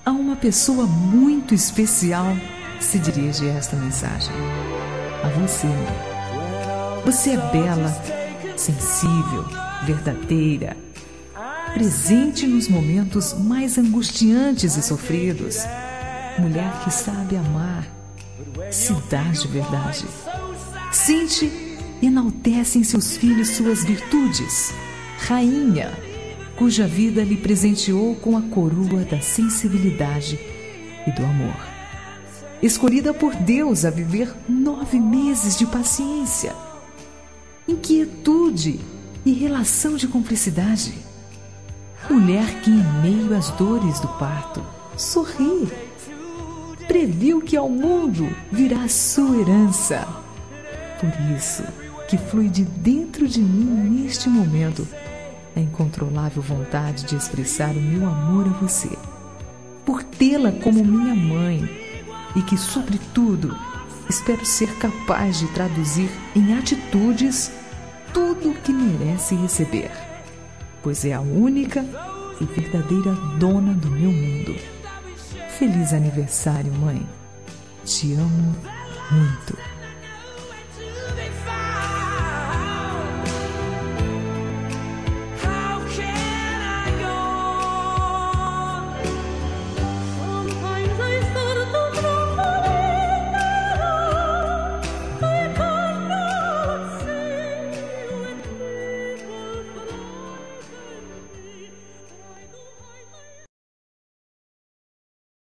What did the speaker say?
A uma pessoa muito especial se dirige esta mensagem. A você, mãe. Você é bela, sensível, verdadeira, presente nos momentos mais angustiantes e sofridos. Mulher que sabe amar, se dá de verdade. Sente e enaltece em seus filhos suas virtudes. Rainha, cuja vida lhe presenteou com a coroa da sensibilidade e do amor. Escolhida por Deus a viver 9 meses de paciência, inquietude e relação de cumplicidade. Mulher que, em meio às dores do parto, sorri. Previu que ao mundo virá a sua herança. Por isso que flui de dentro de mim neste momento a incontrolável vontade de expressar o meu amor a você, por tê-la como minha mãe, e que, sobretudo, espero ser capaz de traduzir em atitudes tudo o que merece receber, pois é a única e verdadeira dona do meu mundo. Feliz aniversário, mãe. Te amo muito.